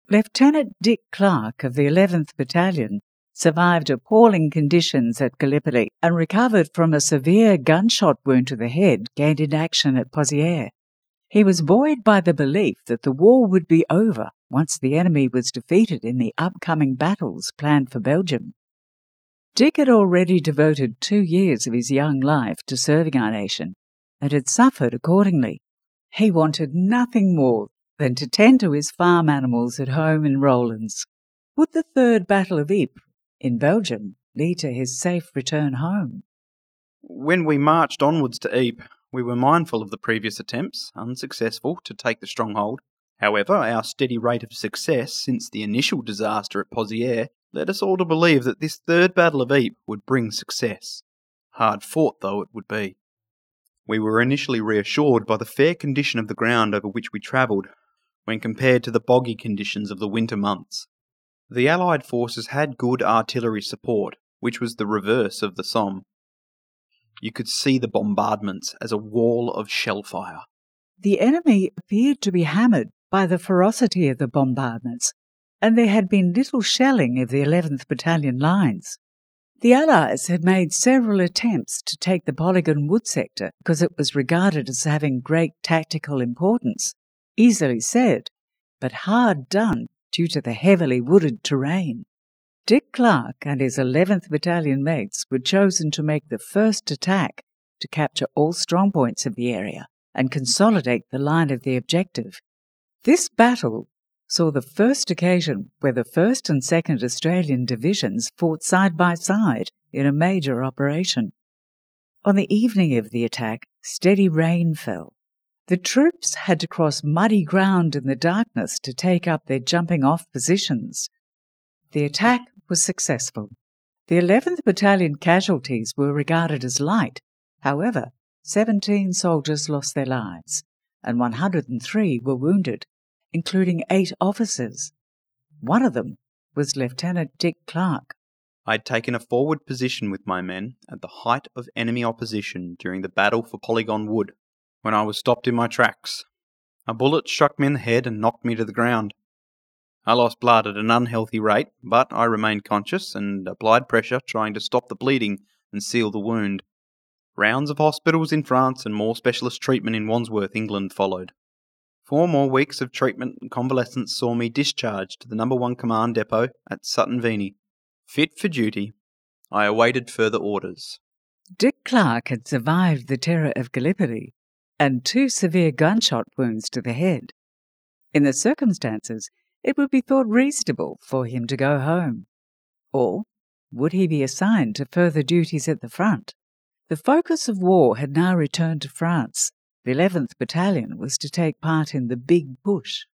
Lieutenant Dick Clark of the 11th Battalion survived appalling conditions at Gallipoli and recovered from a severe gunshot wound to the head gained in action at Pozieres. He was buoyed by the belief that the war would be over once the enemy was defeated in the upcoming battles planned for Belgium. Dick had already devoted 2 years of his young life to serving our nation and had suffered accordingly. He wanted nothing more than to tend to his farm animals at home in Rollins. Would the Third Battle of Ypres in Belgium lead to his safe return home? When we marched onwards to Ypres, we were mindful of the previous attempts, unsuccessful, to take the stronghold. However, our steady rate of success since the initial disaster at Pozieres led us all to believe that this Third Battle of Ypres would bring success. Hard fought though it would be. We were initially reassured by the fair condition of the ground over which we travelled, when compared to the boggy conditions of the winter months. The Allied forces had good artillery support, which was the reverse of the Somme. You could see the bombardments as a wall of shell fire. The enemy appeared to be hammered by the ferocity of the bombardments, and there had been little shelling of the 11th Battalion lines. The Allies had made several attempts to take the Polygon Wood sector because it was regarded as having great tactical importance. Easily said, but hard done due to the heavily wooded terrain. Dick Clark and his 11th Battalion mates were chosen to make the first attack to capture all strong points of the area and consolidate the line of the objective. This battle saw the first occasion where the 1st and 2nd Australian Divisions fought side by side in a major operation. On the evening of the attack, steady rain fell. The troops had to cross muddy ground in the darkness to take up their jumping-off positions. The attack was successful. The 11th Battalion casualties were regarded as light. However, 17 soldiers lost their lives, and 103 were wounded, including 8 officers. One of them was Lieutenant Dick Clark. I had taken a forward position with my men at the height of enemy opposition during the battle for Polygon Wood, when I was stopped in my tracks. A bullet struck me in the head and knocked me to the ground. I lost blood at an unhealthy rate, but I remained conscious and applied pressure, trying to stop the bleeding and seal the wound. Rounds of hospitals in France and more specialist treatment in Wandsworth, England followed. 4 more weeks of treatment and convalescence saw me discharged to the No. 1 Command Depot at Sutton Veny. Fit for duty, I awaited further orders. Dick Clark had survived the terror of Gallipoli and 2 severe gunshot wounds to the head. In the circumstances, it would be thought reasonable for him to go home. Or would he be assigned to further duties at the front? The focus of war had now returned to France. The 11th Battalion was to take part in the Big Push.